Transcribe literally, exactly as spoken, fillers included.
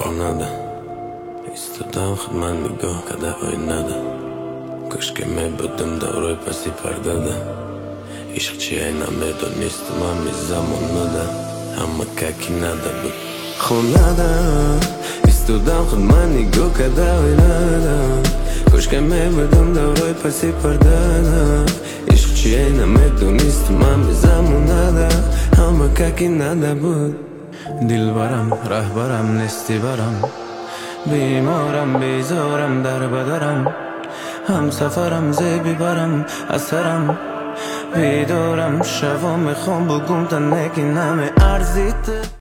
nada. ایستادم خود من نگاه کده آی نده. کاش که می بودم دورای پسی پرداده. عشق چیه نمی دونیستم همی زمان نده. اما که نده بود خون نده. ایستادم خود من نگاه کده آی نده. کاش که می بودم دورای پسی پرداده. عشق چیه نمی دونیستم همی زمان نده. اما که نده بود. دلبرم رهبرم نستی برم. بیمارم بیزارم در بدرم. هم سفرم زیبی برم اثرم. بیدارم شبا میخوام بگم تا نگی نمی ارزید.